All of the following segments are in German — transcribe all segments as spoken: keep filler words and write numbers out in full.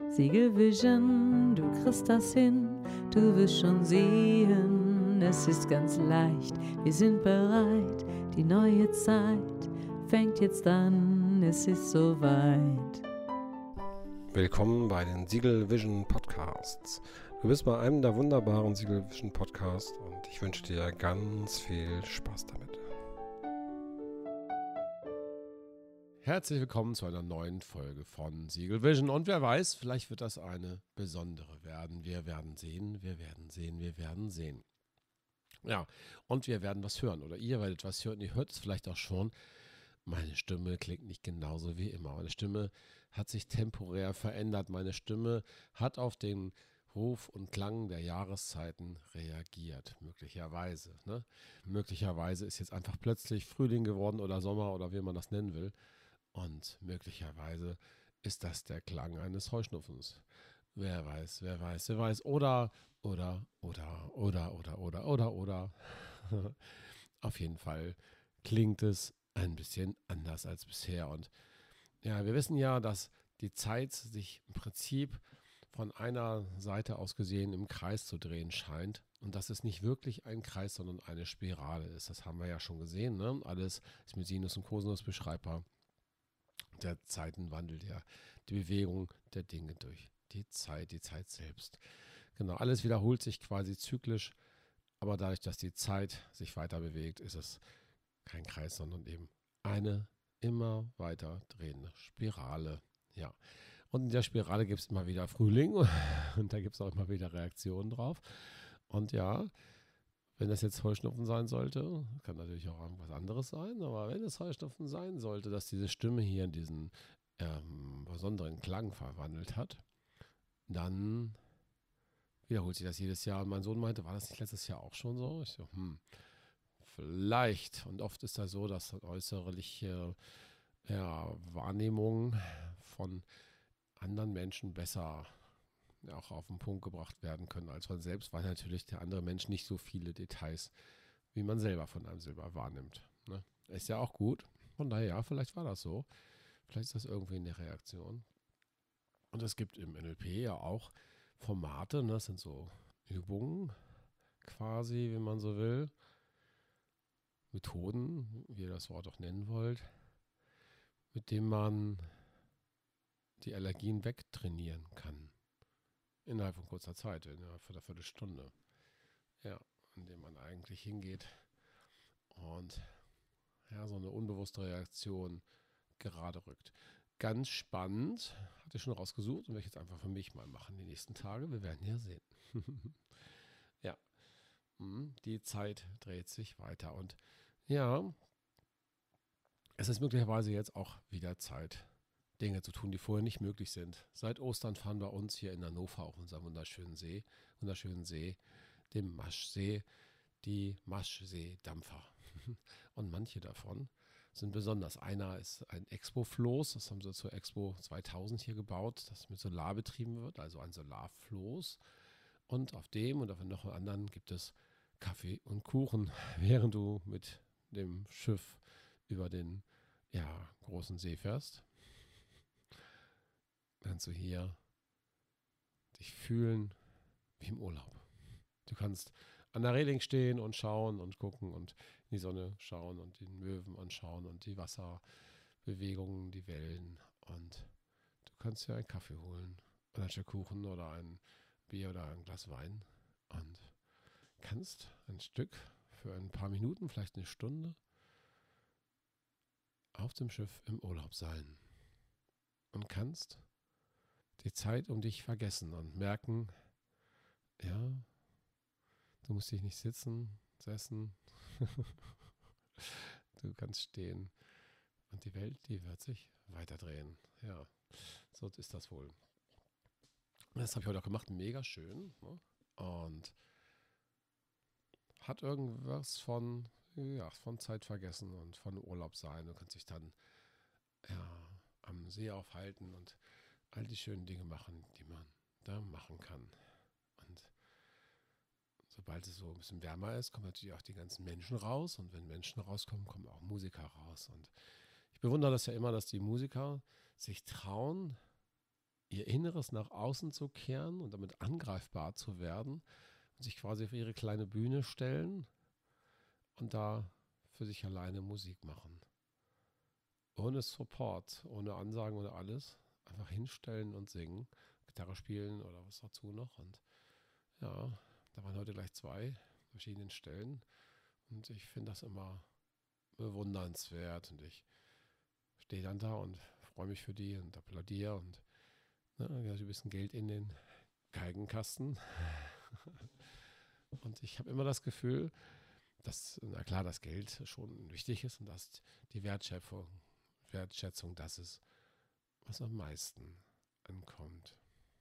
Siegel Vision, du kriegst das hin, du wirst schon sehen, es ist ganz leicht, wir sind bereit, die neue Zeit fängt jetzt an, es ist soweit. Willkommen bei den Siegel Vision Podcasts. Du bist bei einem der wunderbaren Siegel Vision Podcasts und ich wünsche dir ganz viel Spaß damit. Herzlich willkommen zu einer neuen Folge von Siegel Vision und wer weiß, vielleicht wird das eine besondere werden. Wir werden sehen, wir werden sehen, wir werden sehen. Ja, und wir werden was hören oder ihr werdet was hören. Ihr hört es vielleicht auch schon. Meine Stimme klingt nicht genauso wie immer. Meine Stimme hat sich temporär verändert. Meine Stimme hat auf den Ruf und Klang der Jahreszeiten reagiert, möglicherweise. Ne? Möglicherweise ist jetzt einfach plötzlich Frühling geworden oder Sommer oder wie man das nennen will. Und möglicherweise ist das der Klang eines Heuschnupfens. Wer weiß, wer weiß, wer weiß. Oder, oder, oder, oder, oder, oder, oder, oder. Auf jeden Fall klingt es ein bisschen anders als bisher. Und ja, wir wissen ja, dass die Zeit sich im Prinzip von einer Seite aus gesehen im Kreis zu drehen scheint und dass es nicht wirklich ein Kreis, sondern eine Spirale ist. Das haben wir ja schon gesehen. Ne? Alles ist mit Sinus und Cosinus beschreibbar. Der Zeitenwandel, der, die Bewegung der Dinge durch die Zeit, die Zeit selbst. Genau, alles wiederholt sich quasi zyklisch, aber dadurch, dass die Zeit sich weiter bewegt, ist es kein Kreis, sondern eben eine immer weiter drehende Spirale. Ja. Und in der Spirale gibt es immer wieder Frühling und da gibt es auch immer wieder Reaktionen drauf. Und ja, wenn das jetzt Heuschnupfen sein sollte, kann natürlich auch irgendwas anderes sein, aber wenn es Heuschnupfen sein sollte, dass diese Stimme hier in diesen ähm, besonderen Klang verwandelt hat, dann wiederholt sich das jedes Jahr. Und mein Sohn meinte, war das nicht letztes Jahr auch schon so? Ich so, hm, vielleicht. Und oft ist das so, dass äußerliche ja, Wahrnehmungen von anderen Menschen besser auch auf den Punkt gebracht werden können als man selbst, weil natürlich der andere Mensch nicht so viele Details wie man selber von einem selber wahrnimmt. Ne? Ist ja auch gut. Von daher, ja, vielleicht war das so. Vielleicht ist das irgendwie in der Reaktion. Und es gibt im N L P ja auch Formate, ne? Das sind so Übungen quasi, wenn man so will. Methoden, wie ihr das Wort auch nennen wollt, mit denen man die Allergien wegtrainieren kann. Innerhalb von kurzer Zeit, innerhalb von einer Viertelstunde. Ja, indem man eigentlich hingeht und ja, so eine unbewusste Reaktion gerade rückt. Ganz spannend, hatte ich schon rausgesucht und werde ich jetzt einfach für mich mal machen die nächsten Tage. Wir werden ja sehen. Ja, die Zeit dreht sich weiter und ja, es ist möglicherweise jetzt auch wieder Zeit, Dinge zu tun, die vorher nicht möglich sind. Seit Ostern fahren wir uns hier in Hannover auf unserem wunderschönen See, wunderschönen See, dem Maschsee, die Maschsee-Dampfer. Und manche davon sind besonders. Einer ist ein Expo-Floß, das haben sie zur Expo zweitausend hier gebaut, das mit Solar betrieben wird, also ein Solarfloß. Und auf dem und auf noch einem anderen gibt es Kaffee und Kuchen, während du mit dem Schiff über den ja, großen See fährst. Kannst du hier dich fühlen wie im Urlaub. Du kannst an der Reling stehen und schauen und gucken und in die Sonne schauen und den Möwen anschauen und die Wasserbewegungen, die Wellen. Und du kannst dir einen Kaffee holen oder ein Stück Kuchen oder ein Bier oder ein Glas Wein und kannst ein Stück für ein paar Minuten, vielleicht eine Stunde, auf dem Schiff im Urlaub sein. Und kannst die Zeit um dich vergessen und merken, ja, du musst dich nicht sitzen, setzen, du kannst stehen und die Welt, die wird sich weiterdrehen. Ja, so ist das wohl. Das habe ich heute auch gemacht, mega schön, ne? Und hat irgendwas von, ja, von Zeit vergessen und von Urlaub sein. Du kannst dich dann ja, am See aufhalten und all die schönen Dinge machen, die man da machen kann. Und sobald es so ein bisschen wärmer ist, kommen natürlich auch die ganzen Menschen raus. Und wenn Menschen rauskommen, kommen auch Musiker raus. Und ich bewundere das ja immer, dass die Musiker sich trauen, ihr Inneres nach außen zu kehren und damit angreifbar zu werden und sich quasi auf ihre kleine Bühne stellen und da für sich alleine Musik machen. Ohne Support, ohne Ansagen, ohne alles. Einfach hinstellen und singen, Gitarre spielen oder was dazu noch. Und ja, da waren heute gleich zwei verschiedenen Stellen. Und ich finde das immer bewundernswert. Und ich stehe dann da und freue mich für die und applaudiere und ne, ein bisschen Geld in den Geigenkasten. Und ich habe immer das Gefühl, dass, na klar, das Geld schon wichtig ist und dass die Wertschöpfung, Wertschätzung, das ist, was am meisten ankommt.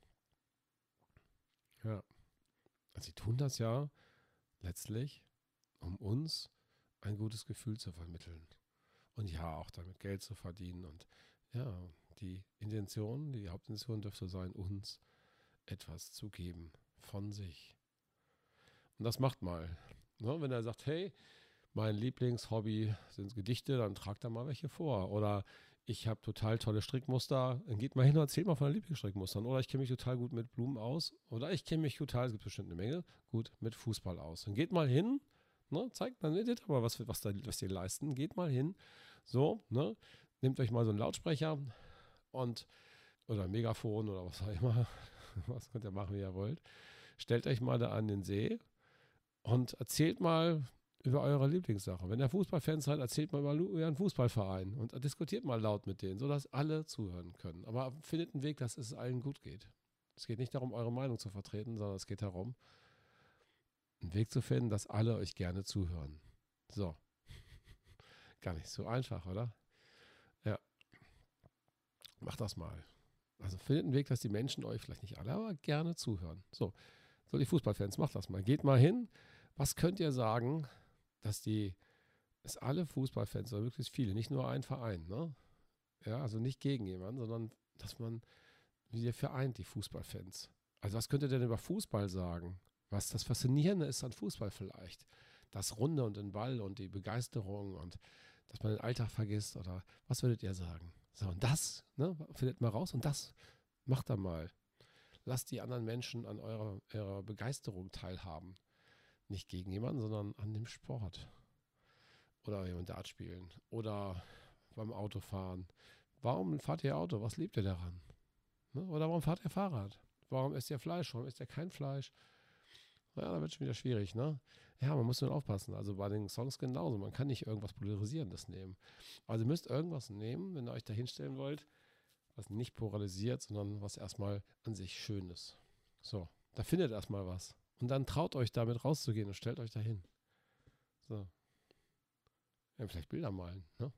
Ja, also sie tun das ja letztlich, um uns ein gutes Gefühl zu vermitteln. Und ja, auch damit Geld zu verdienen. Und ja, die Intention, die Hauptintention dürfte sein, uns etwas zu geben von sich. Und das macht mal. Ne? Wenn er sagt, hey, mein Lieblingshobby sind Gedichte, dann tragt da mal welche vor. Oder ich habe total tolle Strickmuster, dann geht mal hin und erzählt mal von den Lieblingsstrickmustern. Oder ich kenne mich total gut mit Blumen aus. Oder ich kenne mich total, es gibt bestimmt eine Menge, gut mit Fußball aus. Dann geht mal hin, ne, zeigt mal, seht mal, was, was, da, was die leisten. Geht mal hin, so, ne, nehmt euch mal so einen Lautsprecher und oder ein Megafon oder was auch immer. Was könnt ihr machen, wie ihr wollt. Stellt euch mal da an den See und erzählt mal über eure Lieblingssache. Wenn ihr Fußballfans seid, erzählt mal über euren Fußballverein und diskutiert mal laut mit denen, sodass alle zuhören können. Aber findet einen Weg, dass es allen gut geht. Es geht nicht darum, eure Meinung zu vertreten, sondern es geht darum, einen Weg zu finden, dass alle euch gerne zuhören. So. Gar nicht so einfach, oder? Ja. Macht das mal. Also findet einen Weg, dass die Menschen euch, vielleicht nicht alle, aber gerne zuhören. So. So, die Fußballfans, macht das mal. Geht mal hin. Was könnt ihr sagen, dass die, dass alle Fußballfans, oder möglichst viele, nicht nur ein Verein, ne? Ja, also nicht gegen jemanden, sondern dass man, wie ihr vereint, die Fußballfans. Also was könnt ihr denn über Fußball sagen? Was das Faszinierende ist an Fußball vielleicht? Das Runde und den Ball und die Begeisterung und dass man den Alltag vergisst oder was würdet ihr sagen? So, und das, ne, findet mal raus und das macht da mal. Lasst die anderen Menschen an eurer, eurer Begeisterung teilhaben. Nicht gegen jemanden, sondern an dem Sport. Oder jemand Dart spielen. Oder beim Autofahren. Warum fahrt ihr Auto? Was liebt ihr daran? Ne? Oder warum fahrt ihr Fahrrad? Warum esst ihr Fleisch? Warum esst ihr kein Fleisch? Ja, da wird schon wieder schwierig, ne? Ja, man muss nur aufpassen. Also bei den Songs genauso. Man kann nicht irgendwas Polarisierendes nehmen. Also ihr müsst irgendwas nehmen, wenn ihr euch da hinstellen wollt, was nicht polarisiert, sondern was erstmal an sich schön ist. So, da findet erstmal was. Und dann traut euch damit rauszugehen und stellt euch dahin. So. Ja, vielleicht Bilder malen, ne?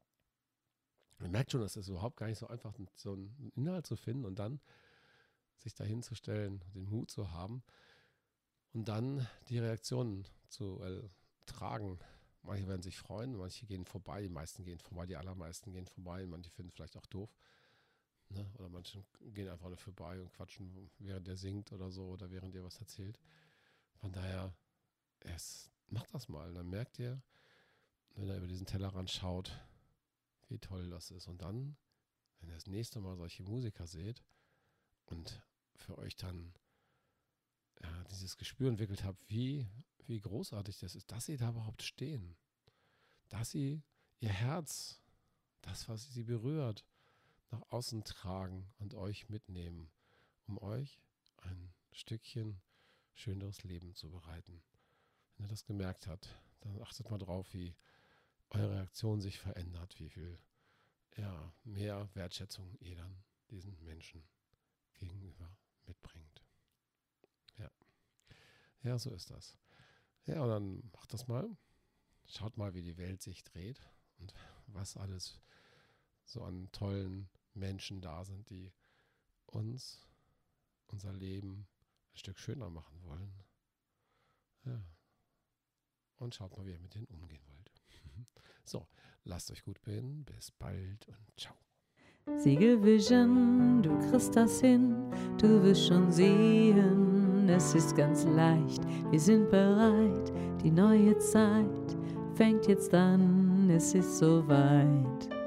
Man merkt schon, dass es überhaupt gar nicht so einfach ist, so einen Inhalt zu finden und dann sich dahin zu stellen, den Mut zu haben und dann die Reaktionen zu äh, tragen. Manche werden sich freuen, manche gehen vorbei, die meisten gehen vorbei, die allermeisten gehen vorbei, manche finden es vielleicht auch doof. Ne? Oder manche gehen einfach nur vorbei und quatschen, während der singt oder so oder während ihr was erzählt. Von daher, es, macht das mal. Dann merkt ihr, wenn ihr über diesen Tellerrand schaut, wie toll das ist. Und dann, wenn ihr das nächste Mal solche Musiker seht und für euch dann ja, dieses Gespür entwickelt habt, wie, wie großartig das ist, dass sie da überhaupt stehen. Dass sie ihr Herz, das, was sie berührt, nach außen tragen und euch mitnehmen, um euch ein Stückchen schöneres Leben zu bereiten. Wenn ihr das gemerkt habt, dann achtet mal drauf, wie eure Reaktion sich verändert, wie viel ja, mehr Wertschätzung ihr dann diesen Menschen gegenüber mitbringt. Ja. Ja, so ist das. Ja, und dann macht das mal. Schaut mal, wie die Welt sich dreht und was alles so an tollen Menschen da sind, die uns, unser Leben ein Stück schöner machen wollen. Ja. Und schaut mal, wie ihr mit denen umgehen wollt. So, lasst euch gut gehen. Bis bald und ciao. Siegel Vision, du kriegst das hin, du wirst schon sehen, es ist ganz leicht, wir sind bereit, die neue Zeit fängt jetzt an, es ist soweit.